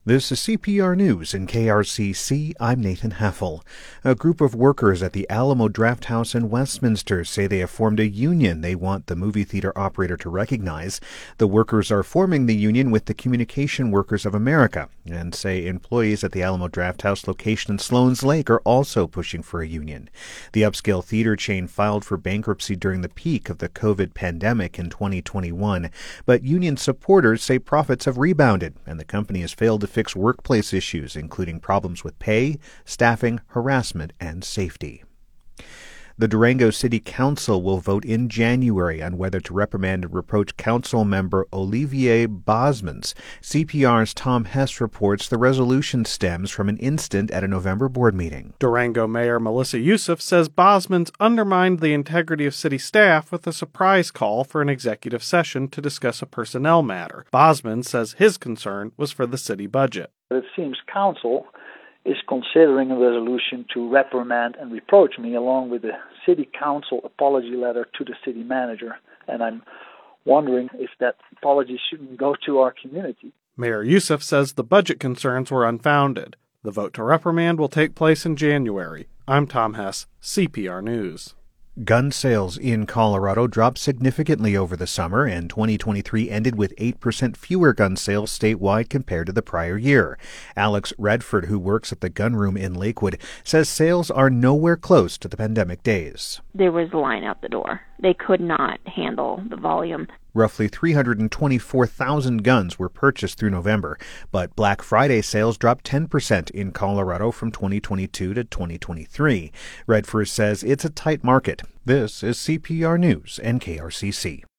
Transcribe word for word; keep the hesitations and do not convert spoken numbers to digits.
This is C P R News in K R C C. I'm Nathan Heffel. A group of workers at the Alamo Drafthouse in Westminster say they have formed a union they want the movie theater operator to recognize. The workers are forming the union with the Communication Workers of America and say employees at the Alamo Drafthouse location in Sloan's Lake are also pushing for a union. The upscale theater chain filed for bankruptcy during the peak of the COVID pandemic in twenty twenty-one, but union supporters say profits have rebounded and the company has failed to fix workplace issues, including problems with pay, staffing, harassment, and safety. The Durango City Council will vote in January on whether to reprimand and reproach council member Olivier Bosmans. C P R's Tom Hess reports the resolution stems from an incident at a November board meeting. Durango Mayor Melissa Youssef says Bosmans undermined the integrity of city staff with a surprise call for an executive session to discuss a personnel matter. Bosmans says his concern was for the city budget. It seems council is considering a resolution to reprimand and reproach me along with the city council apology letter to the city manager. And I'm wondering if that apology shouldn't go to our community. Mayor Youssef says the budget concerns were unfounded. The vote to reprimand will take place in January. I'm Tom Hess, C P R News. Gun sales in Colorado dropped significantly over the summer, and twenty twenty-three ended with eight percent fewer gun sales statewide compared to the prior year. Alex Redford, who works at the Gun Room in Lakewood, says sales are nowhere close to the pandemic days. There was a line out the door. They could not handle the volume. Roughly three hundred twenty-four thousand guns were purchased through November, but Black Friday sales dropped ten percent in Colorado from twenty twenty-two to twenty twenty-three. Redford says it's a tight market. This is C P R News and K R C C.